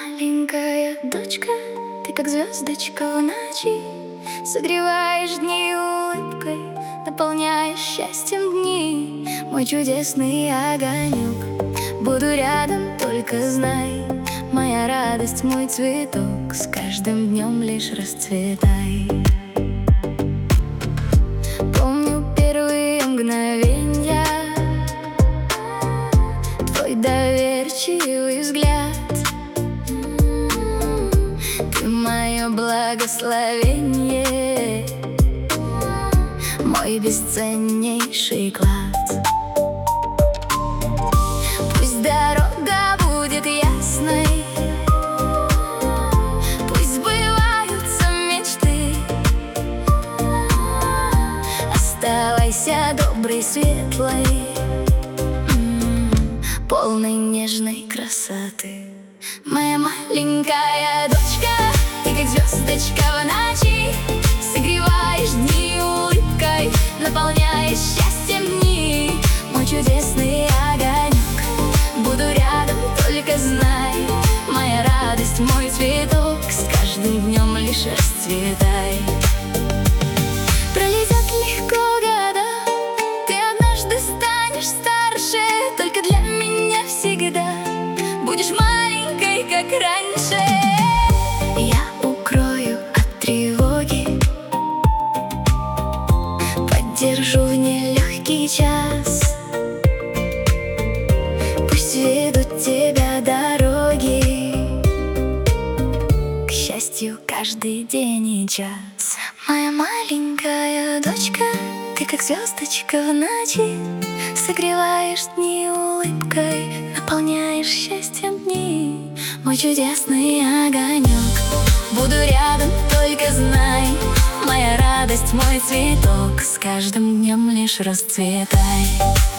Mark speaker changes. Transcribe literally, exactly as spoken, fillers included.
Speaker 1: маленькая дочка, ты как звездочка в ночи, согреваешь дни улыбкой, наполняешь счастьем дни. Мой чудесный огонек, буду рядом, только знай, моя радость, мой цветок, с каждым днем лишь расцветай. Помню первые мгновенья, твой доверчивый взгляд, ты мое благословение, мой бесценнейший клад. Пусть дорога будет ясной, пусть сбываются мечты, оставайся доброй, светлой, полной нежной красоты. Моя маленькая дочка, ты как звездочка в ночи, согреваешь дни улыбкой, наполняешь счастьем дни. Мой чудесный огонек, буду рядом, только знай, моя радость, мой цветок, с каждым днем лишь расцветай. Пролетят легко года, ты однажды станешь старше, только для меня всегда будешь маленькой, как раньше. Я укрою от тревоги, поддержу в нелегкий час, пусть ведут тебя дороги к счастью каждый день и час. Моя маленькая дочка, ты как звездочка в ночи, согреваешь дни улыбкой, наполняешь счастьем дни. Мой чудесный огонек, буду рядом, только знай, моя радость, мой цветок, с каждым днем лишь расцветай.